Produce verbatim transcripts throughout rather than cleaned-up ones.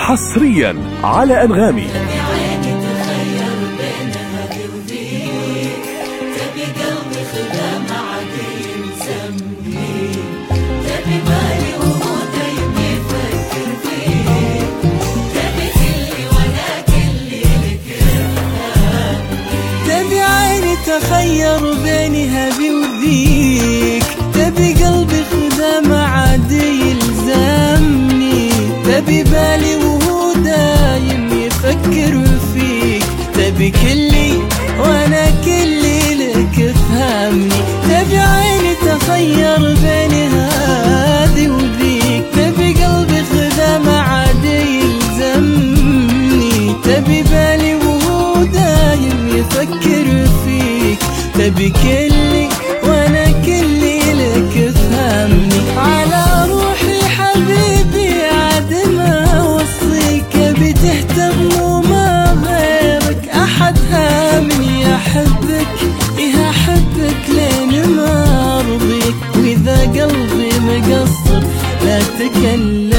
حصريا على أنغامي. تخير بيني هبي وذيك، تبي قلبي خذا ما عاد يلزمني، تبي بالي وهو دايم يفكر فيك، تبي كلي وانا كلي لك فهمني، تبي عيني تخير بيني هذي وذيك، تبي قلبي خذا ما عاد يلزمني، تبي بالي وهو دايم يفكر فيك، تبي كلي وانا كلي لك فهمني، على روحي حبيبي عاد ما اوصيك، بتهتم وما غيرك احد هامني، احبك ايه احبك لين ما ارضيك، واذا قلبي مقصر لا تكلمني.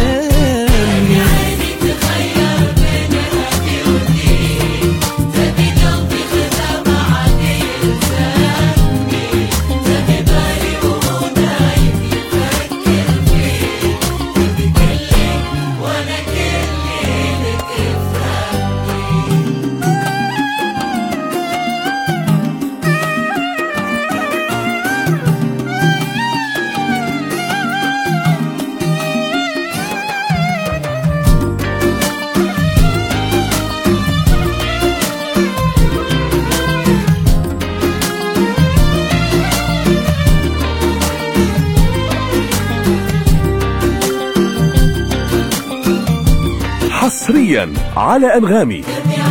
حصريا على أنغامي.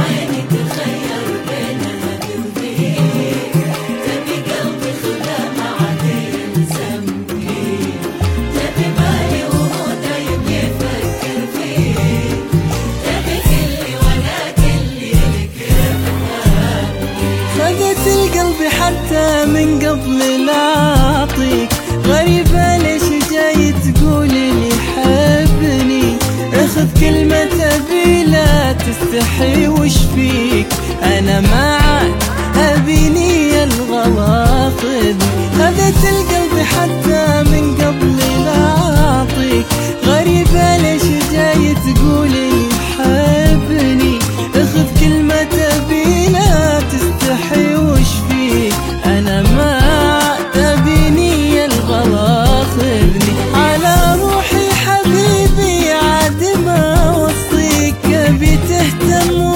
خذت القلب حتى من قبل لا أعطيك، غريبة ليش جاي تقول لي حبني، اخذ كلمة أبي لا تستحي وش فيك، أنا ما عاد أبيني الغلا خذني، خذت القلب حتى من قبل لا أعطيك، غريبة ليش جاي تقول لي حبني، اخذ كلمة أبي لا تستحي وش فيك، أنا ما عاد أبيني الغلا خذني، على روحي حبيبي عاد ما اوصيك، بتهتم